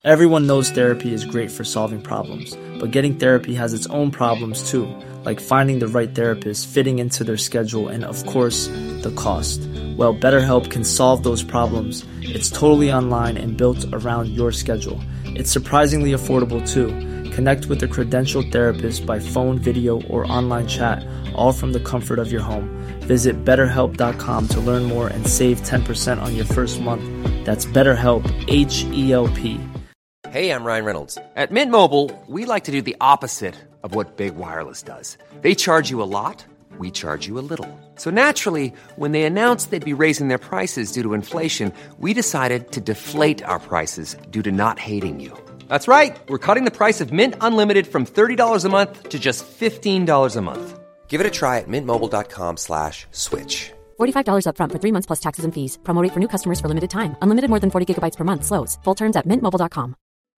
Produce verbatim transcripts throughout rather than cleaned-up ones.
Everyone knows therapy is great for solving problems, but getting therapy has its own problems too, like finding the right therapist, fitting into their schedule, and of course, the cost. Well, BetterHelp can solve those problems. It's totally online and built around your schedule. It's surprisingly affordable too. Connect with a credentialed therapist by phone, video, or online chat, all from the comfort of your home. Visit better help dot com to learn more and save ten percent on your first month. That's BetterHelp, H E L P. Hey, I'm Ryan Reynolds. At Mint Mobile, we like to do the opposite of what Big Wireless does. They charge you a lot, we charge you a little. So naturally, when they announced they'd be raising their prices due to inflation, we decided to deflate our prices due to not hating you. That's right. We're cutting the price of Mint Unlimited from thirty dollars a month to just fifteen dollars a month. Give it a try at mintmobile.com slash switch. forty-five dollars up front for three months plus taxes and fees. Promo rate for new customers for limited time. Unlimited more than forty gigabytes per month slows. Full terms at mint mobile dot com.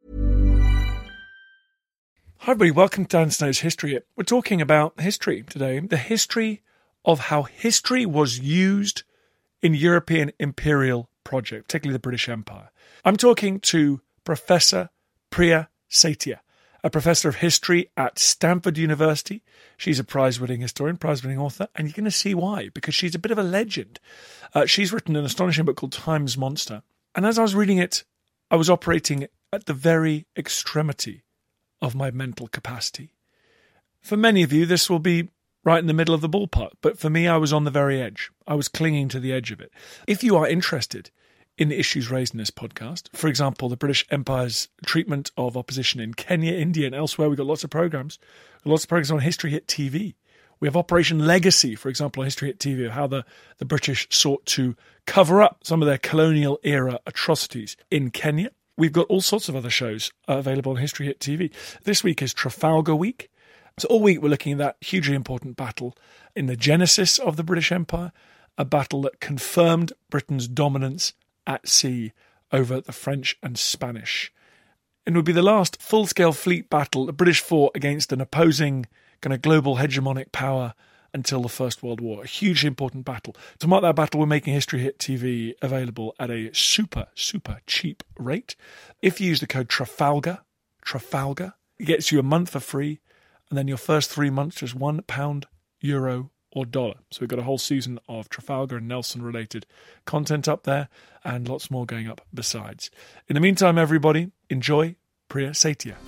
Hi everybody, welcome to Dan Snow's History. We're talking about history today. The history of how history was used in European imperial project, particularly the British Empire. I'm talking to Professor Priya Satia, a professor of history at Stanford University. She's a prize-winning historian, prize-winning author, and you're going to see why, because she's a bit of a legend. Uh, she's written an astonishing book called Time's Monster. And as I was reading it, I was operating at the very extremity of my mental capacity. For many of you, this will be right in the middle of the ballpark, but for me, I was on the very edge. I was clinging to the edge of it. If you are interested in the issues raised in this podcast, for example, the British Empire's treatment of opposition in Kenya, India, and elsewhere, we've got lots of programs, lots of programs on History Hit T V. We have Operation Legacy, for example, on History Hit T V, of how the, the British sought to cover up some of their colonial era atrocities in Kenya. We've got all sorts of other shows uh, available on History Hit T V. This week is Trafalgar Week. So all week we're looking at that hugely important battle in the genesis of the British Empire, a battle that confirmed Britain's dominance at sea over the French and Spanish. It would be the last full-scale fleet battle the British fought against an opposing kind of global hegemonic power until the First World War. A hugely important battle. To mark that battle, we're making History Hit T V available at a super, super cheap rate. If you use the code Trafalgar, Trafalgar, it gets you a month for free, and then your first three months just one pound, euro, or dollar. So we've got a whole season of Trafalgar and Nelson-related content up there, and lots more going up besides. In the meantime, everybody, enjoy Priya Satia.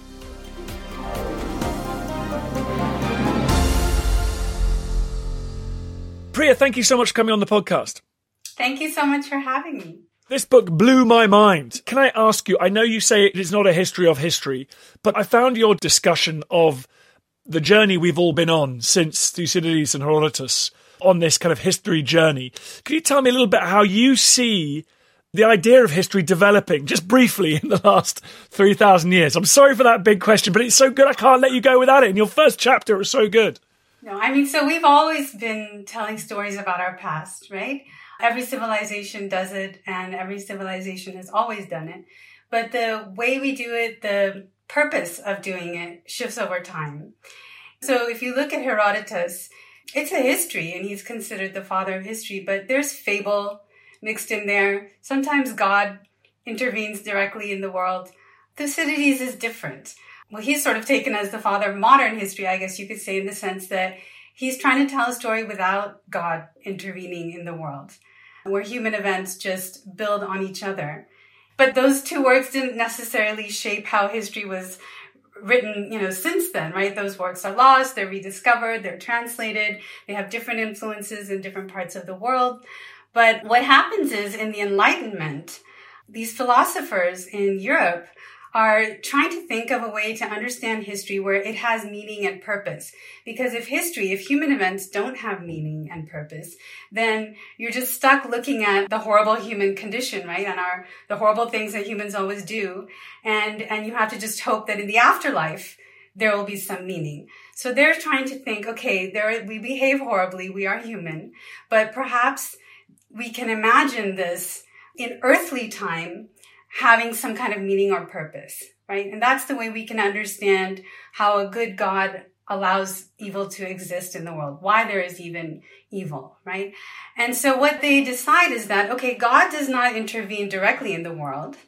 Priya, thank you so much for coming on the podcast. Thank you so much for having me. This book blew my mind. Can I ask you, I know you say it is not a history of history, but I found your discussion of the journey we've all been on since Thucydides and Herodotus on this kind of history journey. Could you tell me a little bit how you see the idea of history developing, just briefly, in the last three thousand years? I'm sorry for that big question, but it's so good I can't let you go without it. And your first chapter was so good. No, I mean, so we've always been telling stories about our past, right? Every civilization does it, and every civilization has always done it. But the way we do it, the purpose of doing it shifts over time. So if you look at Herodotus, it's a history, and he's considered the father of history, but there's fable mixed in there. Sometimes God intervenes directly in the world. Thucydides is different. Well, he's sort of taken as the father of modern history, I guess you could say, in the sense that he's trying to tell a story without God intervening in the world, where human events just build on each other. But those two works didn't necessarily shape how history was written, you know, since then, right? Those works are lost, they're rediscovered, they're translated, they have different influences in different parts of the world. But what happens is, in the Enlightenment, these philosophers in Europe are trying to think of a way to understand history where it has meaning and purpose. Because if history, if human events don't have meaning and purpose, then you're just stuck looking at the horrible human condition, right? And our, the horrible things that humans always do. And, and you have to just hope that in the afterlife, there will be some meaning. So they're trying to think, okay, there, we behave horribly, we are human, but perhaps we can imagine this in earthly time having some kind of meaning or purpose, right? And that's the way we can understand how a good God allows evil to exist in the world, why there is even evil, right? And so what they decide is that, okay, God does not intervene directly in the world,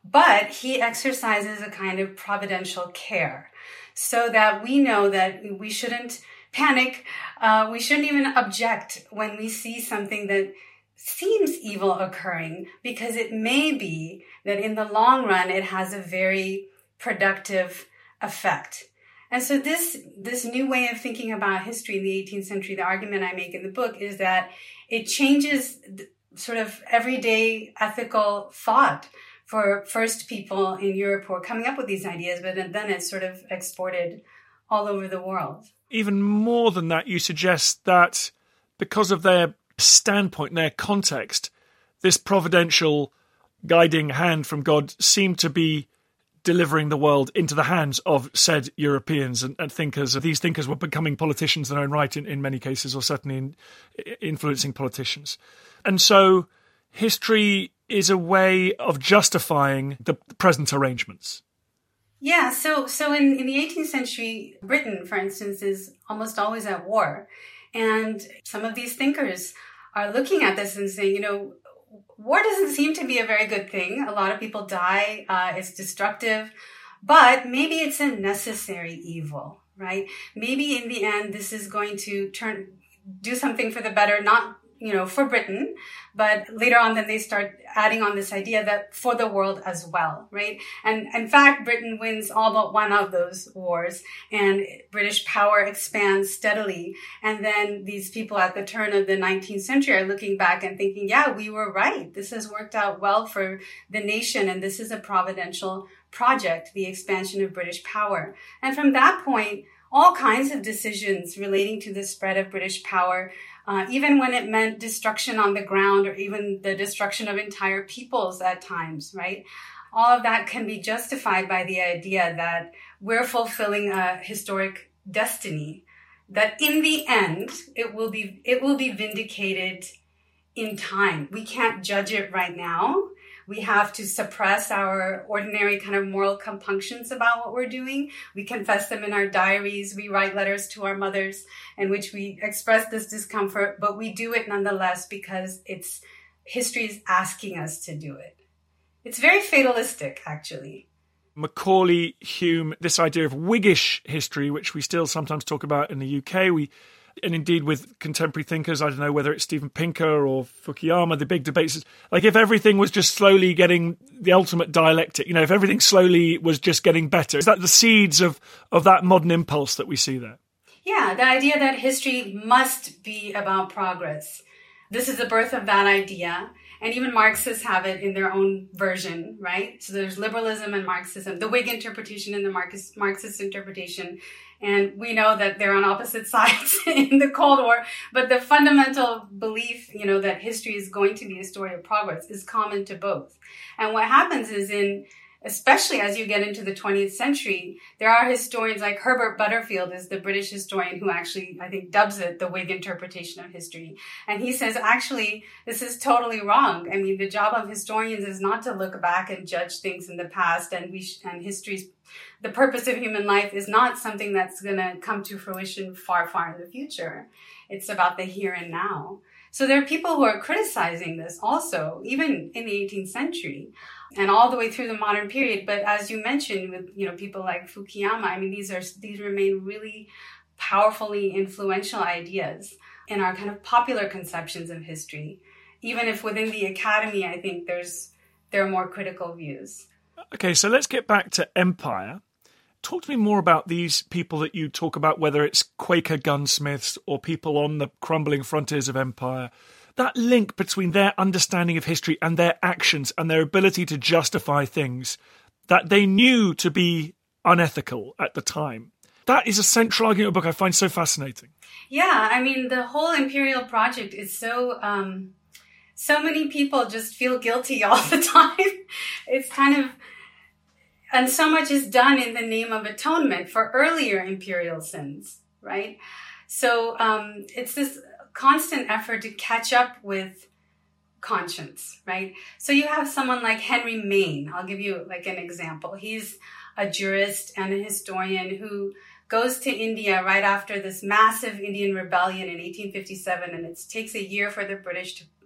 But he exercises a kind of providential care so that we know that we shouldn't panic. Uh, we shouldn't even object when we see something that seems evil occurring, because it may be that in the long run, it has a very productive effect. And so this, this new way of thinking about history in the eighteenth century, the argument I make in the book is that it changes sort of everyday ethical thought for first people in Europe who are coming up with these ideas, but then it's sort of exported all over the world. Even more than that, you suggest that because of their standpoint, their context, this providential guiding hand from God seemed to be delivering the world into the hands of said Europeans and, and thinkers. These thinkers were becoming politicians in their own right in, in many cases, or certainly in, influencing politicians. And so history is a way of justifying the present arrangements. Yeah, so so in, in the eighteenth century, Britain, for instance, is almost always at war. And some of these thinkers are looking at this and saying, you know, war doesn't seem to be a very good thing. A lot of people die. Uh, it's destructive. But maybe it's a necessary evil, right? Maybe in the end, this is going to turn do something for the better, not, you know, for Britain, but later on then they start adding on this idea that for the world as well, right? And in fact, Britain wins all but one of those wars, and British power expands steadily. And then these people at the turn of the nineteenth century are looking back and thinking, yeah, we were right. This has worked out well for the nation, and this is a providential project, the expansion of British power. And from that point, all kinds of decisions relating to the spread of British power, uh, even when it meant destruction on the ground or even the destruction of entire peoples at times, right? All of that can be justified by the idea that we're fulfilling a historic destiny, that in the end, it will be, it will be vindicated in time. We can't judge it right now. We have to suppress our ordinary kind of moral compunctions about what we're doing. We confess them in our diaries. We write letters to our mothers in which we express this discomfort, but we do it nonetheless because it's history is asking us to do it. It's very fatalistic, actually. Macaulay, Hume, this idea of Whiggish history, which we still sometimes talk about in the U K, we and indeed with contemporary thinkers, I don't know whether it's Steven Pinker or Fukuyama, the big debates is like if everything was just slowly getting the ultimate dialectic, you know, if everything slowly was just getting better. Is that the seeds of, of that modern impulse that we see there? Yeah, the idea that history must be about progress. This is the birth of that idea. And even Marxists have it in their own version, right? So there's liberalism and Marxism, the Whig interpretation and the Marxist, Marxist interpretation. And we know that they're on opposite sides in the Cold War. But the fundamental belief, you know, that history is going to be a story of progress is common to both. And what happens is in, especially as you get into the twentieth century, there are historians like Herbert Butterfield is the British historian who actually, I think, dubs it the Whig interpretation of history. And he says, actually, this is totally wrong. I mean, the job of historians is not to look back and judge things in the past, and we sh- and history's the purpose of human life is not something that's going to come to fruition far, far in the future. It's about the here and now. So there are people who are criticizing this also, even in the eighteenth century and all the way through the modern period. But as you mentioned with, you know, people like Fukuyama, I mean, these are, these remain really powerfully influential ideas in our kind of popular conceptions of history. Even if within the academy, I think there's, there are more critical views. Okay, so let's get back to empire. Talk to me more about these people that you talk about, whether it's Quaker gunsmiths or people on the crumbling frontiers of empire. That link between their understanding of history and their actions and their ability to justify things that they knew to be unethical at the time. That is a central argument of the book I find so fascinating. Yeah, I mean, the whole imperial project is so... Um, so many people just feel guilty all the time. It's kind of... And so much is done in the name of atonement for earlier imperial sins, right? So um, it's this constant effort to catch up with conscience, right? So you have someone like Henry Maine. I'll give you like an example. He's a jurist and a historian who goes to India right after this massive Indian rebellion in eighteen fifty-seven, and it takes a year for the British to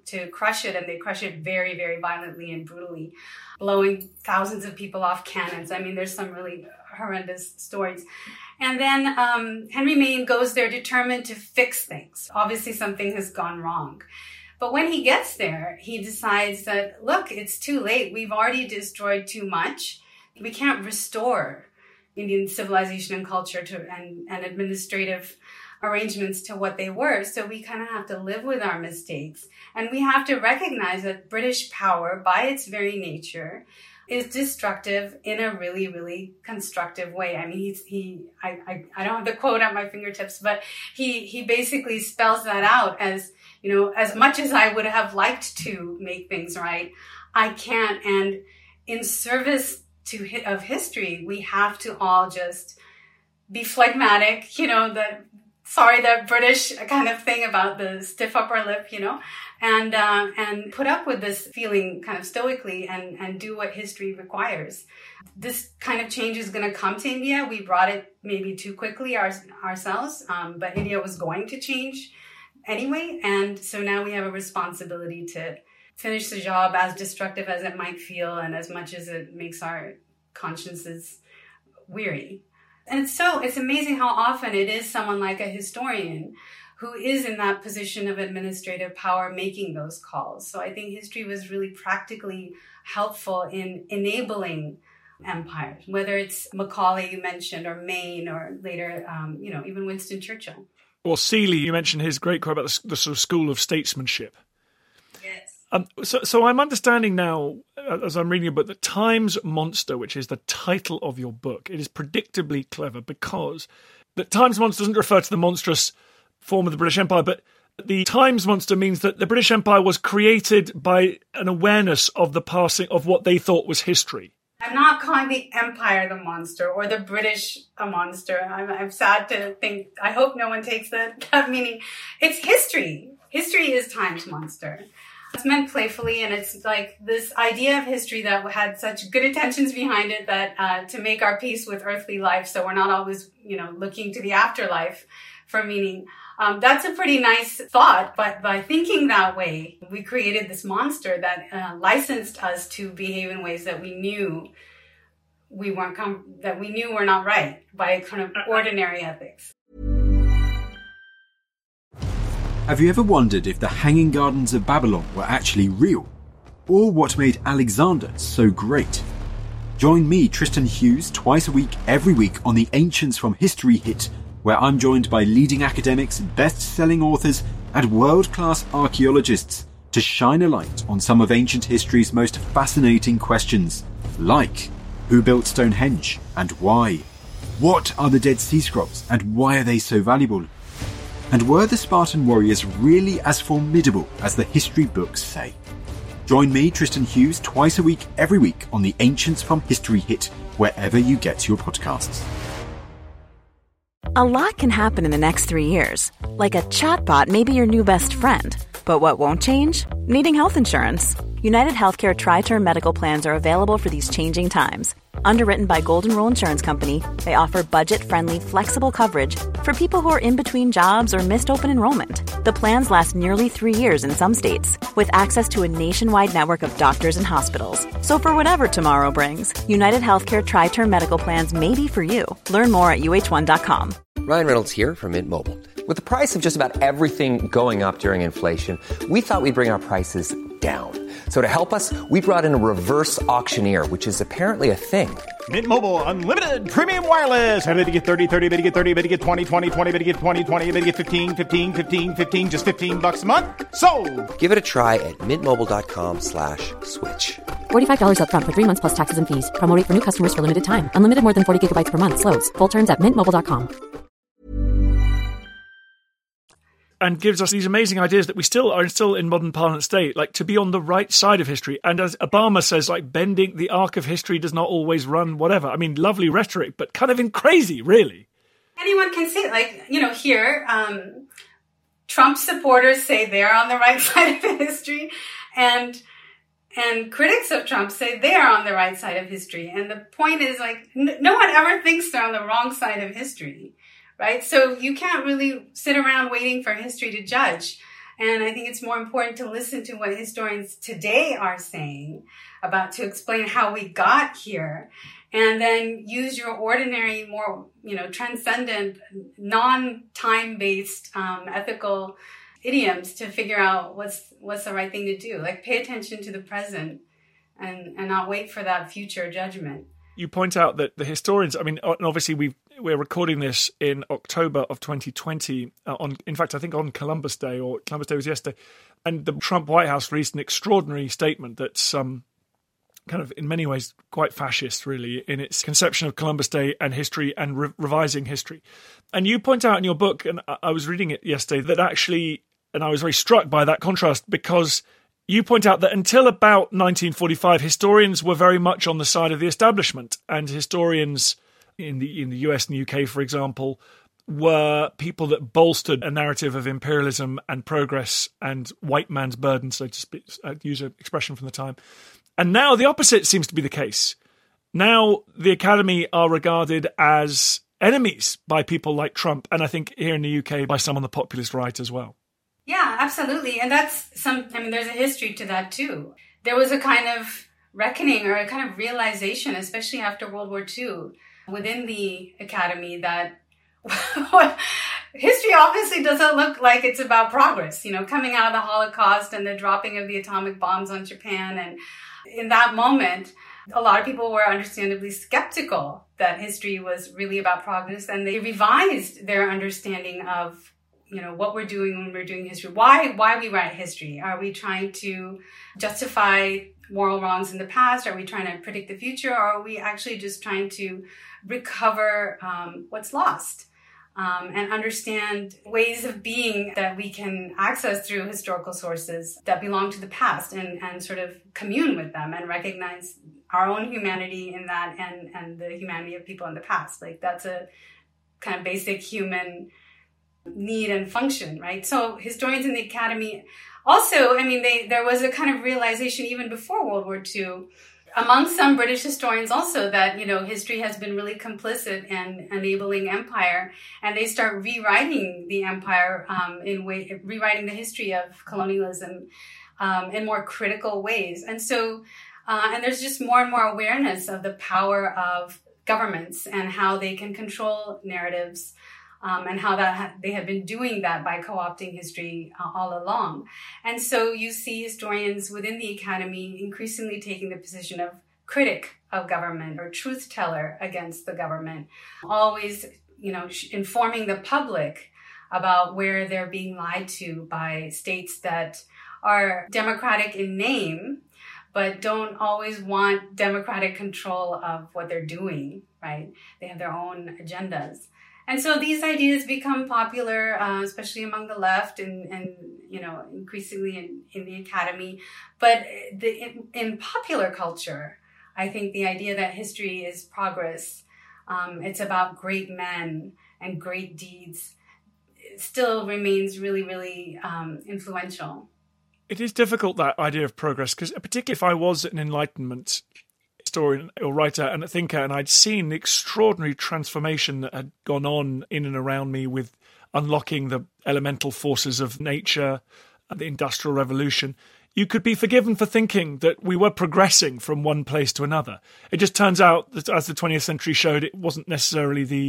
to crush it, and they crush it very, very violently and brutally, blowing thousands of people off cannons. I mean, there's some really horrendous stories. And then um, Henry Maine goes there determined to fix things. Obviously, something has gone wrong. But when he gets there, he decides that, look, it's too late. We've already destroyed too much. We can't restore Indian civilization and culture to and, and administrative arrangements to what they were. So we kind of have to live with our mistakes. And we have to recognize that British power, by its very nature, is destructive in a really, really constructive way. I mean, he's, he, I, I, I don't have the quote at my fingertips, but he, he basically spells that out as, you know, as much as I would have liked to make things right, I can't. And in service to of history, we have to all just be phlegmatic, you know, the, sorry, that British kind of thing about the stiff upper lip, you know, and uh, and put up with this feeling kind of stoically and, and do what history requires. This kind of change is going to come to India. We brought it maybe too quickly our, ourselves, um, but India was going to change anyway. And so now we have a responsibility to finish the job, as destructive as it might feel and as much as it makes our consciences weary. And it's so, it's amazing how often it is someone like a historian who is in that position of administrative power making those calls. So I think history was really practically helpful in enabling empires, whether it's Macaulay you mentioned, or Maine, or later, um, you know, even Winston Churchill. Or Seeley, you mentioned his great quote about the, the sort of school of statesmanship. Yes. Um, so, so I'm understanding now, as I'm reading your book, that Time's Monster, which is the title of your book, it is predictably clever because that Time's Monster doesn't refer to the monstrous form of the British Empire, but the Time's Monster means that the British Empire was created by an awareness of the passing of what they thought was history. I'm not calling the empire the monster or the British a monster. I'm, I'm sad to think, I hope no one takes that, that meaning. It's history. History is Time's monster. It's meant playfully, and it's like this idea of history that had such good intentions behind it that uh, to make our peace with earthly life, so we're not always, you know, looking to the afterlife for meaning. Um, that's a pretty nice thought, but by thinking that way, we created this monster that uh, licensed us to behave in ways that we knew we weren't com- that we knew were not right by kind of ordinary ethics. Have you ever wondered if the Hanging Gardens of Babylon were actually real? Or what made Alexander so great? Join me, Tristan Hughes, twice a week, every week on the Ancients from History Hit, where I'm joined by leading academics, best-selling authors, and world-class archaeologists to shine a light on some of ancient history's most fascinating questions, like who built Stonehenge and why? What are the Dead Sea Scrolls and why are they so valuable? And were the Spartan warriors really as formidable as the history books say? Join me, Tristan Hughes, twice a week, every week on the Ancients from History Hit, wherever you get your podcasts. A lot can happen in the next three years. Like a chatbot may be your new best friend. But what won't change? Needing health insurance. United Healthcare Tri-Term Medical Plans are available for these changing times. Underwritten by Golden Rule Insurance Company, they offer budget-friendly, flexible coverage for people who are in between jobs or missed open enrollment. The plans last nearly three years in some states, with access to a nationwide network of doctors and hospitals. So for whatever tomorrow brings, United Healthcare Tri-Term Medical Plans may be for you. Learn more at U H one dot com. Ryan Reynolds here from Mint Mobile. With the price of just about everything going up during inflation, we thought we'd bring our prices down. So to help us, we brought in a reverse auctioneer, which is apparently a thing. Mint Mobile Unlimited Premium Wireless. How to get thirty, thirty, how to get thirty, how to get twenty, twenty, twenty, how to get twenty, twenty, how to get fifteen, fifteen, fifteen, fifteen, just fifteen bucks a month? Sold! Give it a try at mintmobile.com slash switch. forty-five dollars up front for three months plus taxes and fees. Promo rate for new customers for limited time. Unlimited more than forty gigabytes per month. Slows full terms at mint mobile dot com. And gives us these amazing ideas that we still are still in modern parlance state, like to be on the right side of history. And as Obama says, like bending the arc of history does not always run whatever. I mean, lovely rhetoric, but kind of in crazy, really. Anyone can say, like, you know, here, um, Trump supporters say they're on the right side of history, and and critics of Trump say they are on the right side of history. And the point is, like, n- no one ever thinks they're on the wrong side of history. Right? So you can't really sit around waiting for history to judge. And I think it's more important to listen to what historians today are saying about to explain how we got here, and then use your ordinary, more, you know, transcendent, non-time-based um, ethical idioms to figure out what's what's the right thing to do. Like, pay attention to the present and, and not wait for that future judgment. You point out that the historians, I mean, obviously we've, we're recording this in October of twenty twenty, uh, on, in fact, I think on Columbus Day, or Columbus Day was yesterday, and the Trump White House released an extraordinary statement that's um, kind of, in many ways, quite fascist, really, in its conception of Columbus Day and history and re- revising history. And you point out in your book, and I was reading it yesterday, that actually, and I was very struck by that contrast, because you point out that until about nineteen forty-five, historians were very much on the side of the establishment, and historians in the in the U S and U K, for example, were people that bolstered a narrative of imperialism and progress and white man's burden, so to speak, uh, use an expression from the time. And now the opposite seems to be the case. Now the Academy are regarded as enemies by people like Trump, and I think here in the U K by some on the populist right as well. Yeah, absolutely. And that's some, I mean, there's a history to that too. There was a kind of reckoning or a kind of realization, especially after World War Two, within the Academy that history obviously doesn't look like it's about progress, you know, coming out of the Holocaust and the dropping of the atomic bombs on Japan. And in that moment, a lot of people were understandably skeptical that history was really about progress, and they revised their understanding of, you know, what we're doing when we're doing history. Why, why we write history? Are we trying to justify moral wrongs in the past? Are we trying to predict the future? Or are we actually just trying to recover um, what's lost um, and understand ways of being that we can access through historical sources that belong to the past, and, and sort of commune with them and recognize our own humanity in that, and, and the humanity of people in the past. Like, that's a kind of basic human need and function, right? So historians in the Academy also, I mean, they there was a kind of realization even before World War Two among some British historians also that, you know, history has been really complicit in enabling empire, and they start rewriting the empire um, in way, rewriting the history of colonialism um, in more critical ways. And so, uh, and there's just more and more awareness of the power of governments and how they can control narratives. Um, and how that ha- they have been doing that by co-opting history uh, all along. And so you see historians within the Academy increasingly taking the position of critic of government or truth teller against the government, always, you know, sh- informing the public about where they're being lied to by states that are democratic in name, but don't always want democratic control of what they're doing, right? They have their own agendas. And so these ideas become popular, uh, especially among the left and, and you know, increasingly in, in the Academy. But the, in, in popular culture, I think the idea that history is progress, um, it's about great men and great deeds, still remains really, really um, influential. It is difficult, that idea of progress, because particularly if I was an Enlightenment historian or writer and a thinker, and I'd seen the extraordinary transformation that had gone on in and around me with unlocking the elemental forces of nature, the Industrial Revolution, you could be forgiven for thinking that we were progressing from one place to another. It just turns out that, as the twentieth century showed, it wasn't necessarily the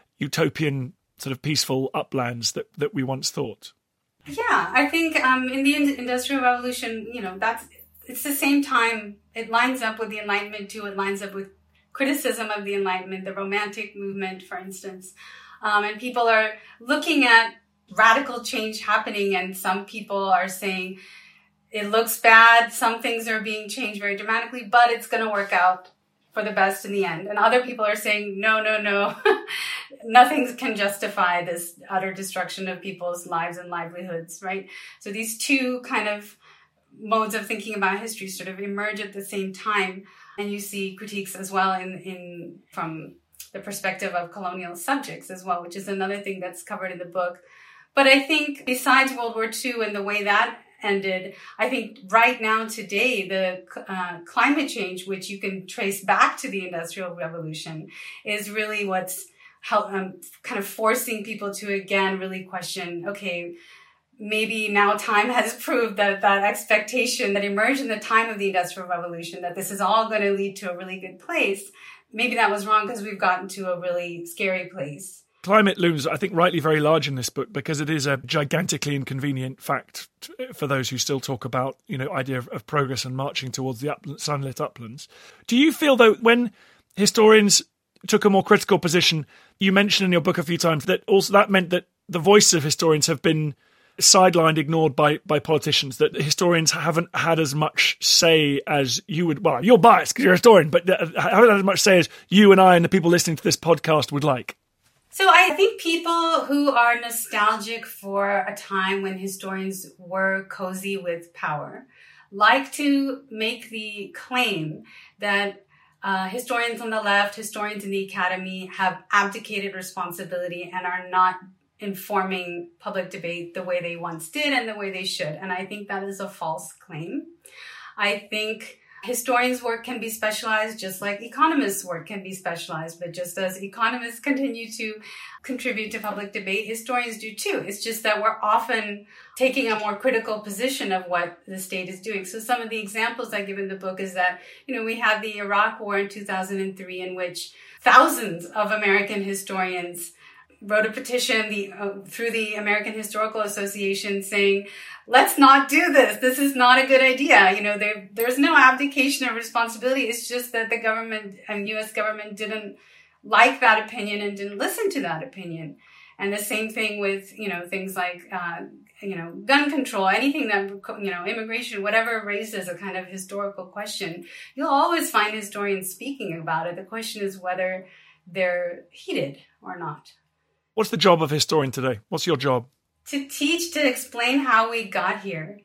utopian sort of peaceful uplands that, that we once thought. Yeah, I think um, in the Industrial Revolution, you know, that's it's the same time. It lines up with the Enlightenment too. It lines up with criticism of the Enlightenment, the Romantic movement, for instance. Um, and people are looking at radical change happening, and some people are saying it looks bad. Some things are being changed very dramatically, but it's going to work out for the best in the end. And other people are saying, no, no, no, nothing can justify this utter destruction of people's lives and livelihoods, right? So these two kind of modes of thinking about history sort of emerge at the same time. And you see critiques as well in, in from the perspective of colonial subjects as well, which is another thing that's covered in the book. But I think besides World War Two and the way that ended, I think right now today, the uh, climate change, which you can trace back to the Industrial Revolution, is really what's help, um, kind of forcing people to, again, really question, okay, maybe now time has proved that that expectation that emerged in the time of the Industrial Revolution, that this is all going to lead to a really good place, maybe that was wrong because we've gotten to a really scary place. Climate looms, I think, rightly very large in this book because it is a gigantically inconvenient fact for those who still talk about, you know, idea of, of progress and marching towards the upland, sunlit uplands. Do you feel, though, when historians took a more critical position, you mentioned in your book a few times that also that meant that the voice of historians have been sidelined, ignored by by politicians, that historians haven't had as much say as you would, well, you're biased because you're a historian, but haven't had as much say as you and I and the people listening to this podcast would like? So I think people who are nostalgic for a time when historians were cozy with power like to make the claim that uh, historians on the left, historians in the academy have abdicated responsibility and are not informing public debate the way they once did and the way they should. And I think that is a false claim. I think historians' work can be specialized just like economists' work can be specialized. But just as economists continue to contribute to public debate, historians do too. It's just that we're often taking a more critical position of what the state is doing. So some of the examples I give in the book is that, you know, we had the Iraq War in two thousand three in which thousands of American historians wrote a petition the, uh, through the American Historical Association saying, let's not do this. This is not a good idea. You know, there, there's no abdication of responsibility. It's just that the government and U S government didn't like that opinion and didn't listen to that opinion. And the same thing with, you know, things like, uh, you know, gun control, anything that, you know, immigration, whatever raises a kind of historical question, you'll always find historians speaking about it. The question is whether they're heated or not. What's the job of a historian today? What's your job? To teach, to explain how we got here,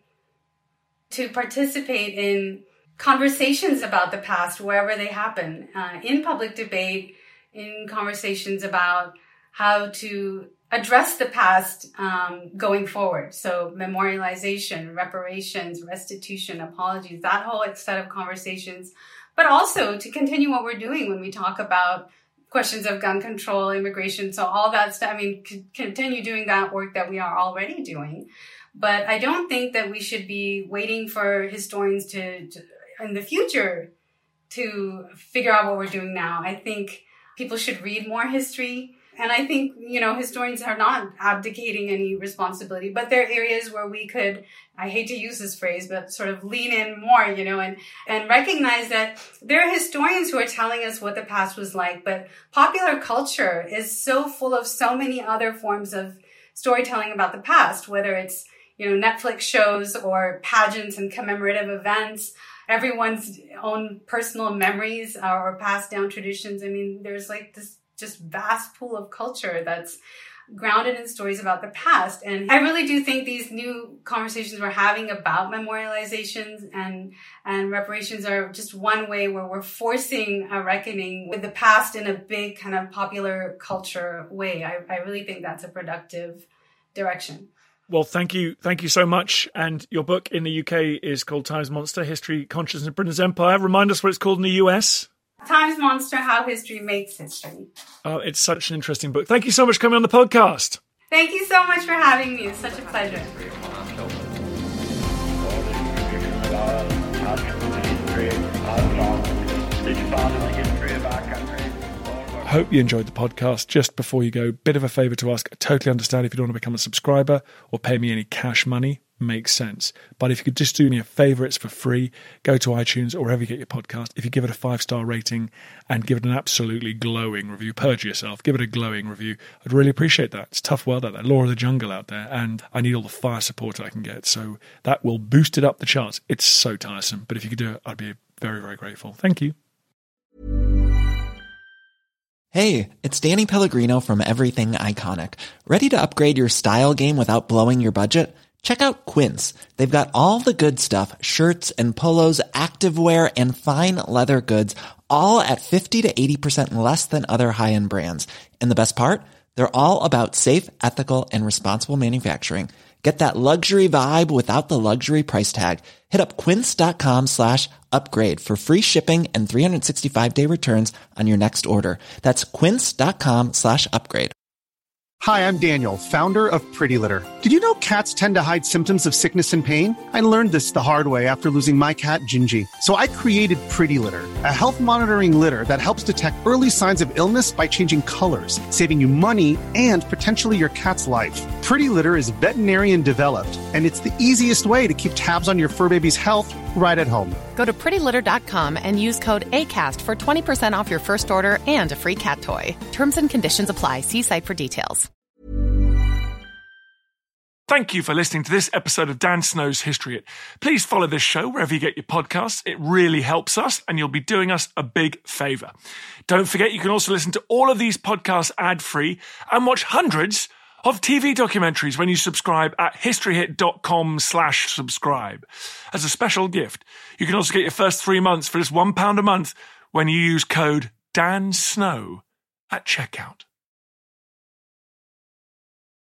to participate in conversations about the past wherever they happen, uh, in public debate, in conversations about how to address the past um, going forward. So memorialization, reparations, restitution, apologies, that whole set of conversations, but also to continue what we're doing when we talk about questions of gun control, immigration, so all that stuff. I mean, c- continue doing that work that we are already doing. But I don't think that we should be waiting for historians to, to, in the future, to figure out what we're doing now. I think people should read more history. And I think, you know, historians are not abdicating any responsibility, but there are areas where we could, I hate to use this phrase, but sort of lean in more, you know, and, and recognize that there are historians who are telling us what the past was like, but popular culture is so full of so many other forms of storytelling about the past, whether it's, you know, Netflix shows or pageants and commemorative events, everyone's own personal memories or passed down traditions. I mean, there's like this just vast pool of culture that's grounded in stories about the past. And I really do think these new conversations we're having about memorializations and, and reparations are just one way where we're forcing a reckoning with the past in a big kind of popular culture way. I, I really think that's a productive direction. Well, thank you. Thank you so much. And your book in the U K is called Times Monster, History, Consciousness and Britain's Empire. Remind us what it's called in the U S. Times Monster, How History Makes History. Oh, it's such an interesting book. Thank you so much for coming on the podcast. Thank you so much for having me. It's such a pleasure. Hope you enjoyed the podcast. Just before you go, bit of a favour to ask. I totally understand if you don't want to become a subscriber or pay me any cash money. Makes sense. But if you could just do me a favour, it's for free. Go to iTunes or wherever you get your podcast. If you give it a five-star rating and give it an absolutely glowing review, purge yourself, give it a glowing review. I'd really appreciate that. It's a tough world out there, law of the jungle out there, and I need all the fire support I can get. So that will boost it up the charts. It's so tiresome. But if you could do it, I'd be very, very grateful. Thank you. Hey, it's Danny Pellegrino from Everything Iconic. Ready to upgrade your style game without blowing your budget? Check out Quince. They've got all the good stuff, shirts and polos, activewear, and fine leather goods, all at fifty to eighty percent less than other high-end brands. And the best part? They're all about safe, ethical, and responsible manufacturing. Get that luxury vibe without the luxury price tag. Hit up quince.com slash upgrade for free shipping and three sixty-five day returns on your next order. That's quince.com slash upgrade. Hi, I'm Daniel, founder of Pretty Litter. Did you know cats tend to hide symptoms of sickness and pain? I learned this the hard way after losing my cat, Gingy. So I created Pretty Litter, a health monitoring litter that helps detect early signs of illness by changing colors, saving you money and potentially your cat's life. Pretty Litter is veterinarian developed, and it's the easiest way to keep tabs on your fur baby's health right at home. Go to pretty litter dot com and use code ACAST for twenty percent off your first order and a free cat toy. Terms and conditions apply. See site for details. Thank you for listening to this episode of Dan Snow's History Hit. Please follow this show wherever you get your podcasts. It really helps us, and you'll be doing us a big favour. Don't forget, you can also listen to all of these podcasts ad-free and watch hundreds of T V documentaries when you subscribe at historyhit.com slash subscribe. As a special gift, you can also get your first three months for just one pound a month when you use code DANSNOW at checkout.